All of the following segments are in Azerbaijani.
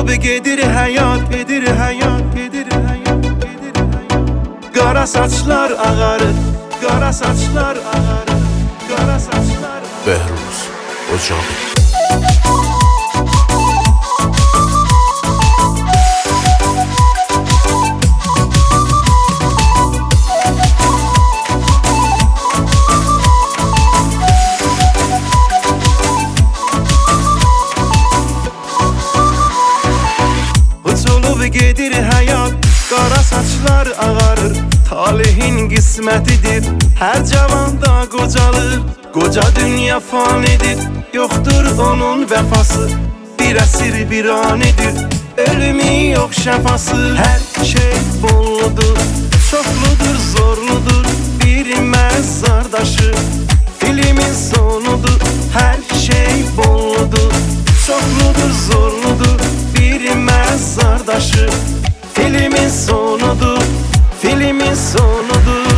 olub gedir həyat, gedir həyat, gedir həyat, gedir həyat. Qara saçlar ağarır, qara saçlar ağarır, qara saçlar. Bəhruz Ocağı. Gedir həyat, qara saçlar ağarır, talehin qismətidir, hər cavanda qocalır. Qoca dünya fanidir, yoxdur onun vəfası, bir əsir bir anidir, ölümü yox şəfası. Hər şey bolludur, çoxludur, zorludur, bir məzardaşı, filmin sonudur. Hər şey bolludur, çoxludur, zorludur, bir məzardaşı, filmin sonudur, filmin sonudur.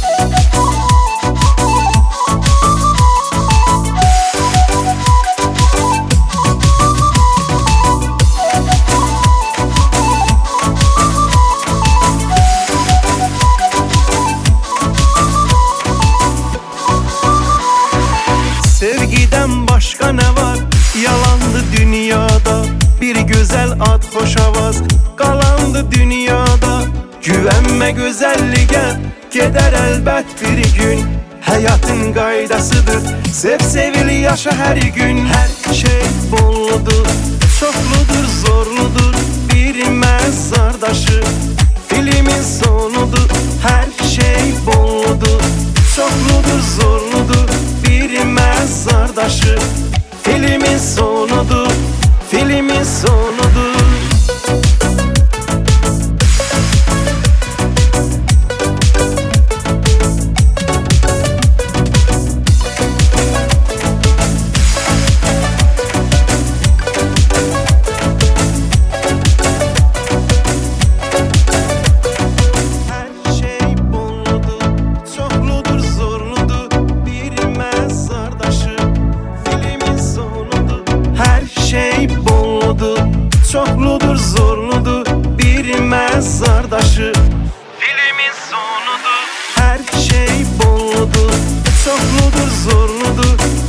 Sevgiden başka ne var? Yalandı dünyada. Bir güzel ad hoş avaz qalandı dünyada. Güvenme güzelliğe, gedər əlbət bir gün. Həyatın qaydasıdır, sev sevil yaşa hər gün. Hər şey bolludur, çoxludur, zorludur, bir məzardaşı, filmin sonudur. Hər şey bolludur, çoxludur, zorludur, bir məzardaşı, filmin sonudur, filmin sonudur. Çoxludur, zorludur, bir məzardaşı, filmin sonudur. Hər şey bolludur, çoxludur, zorludur,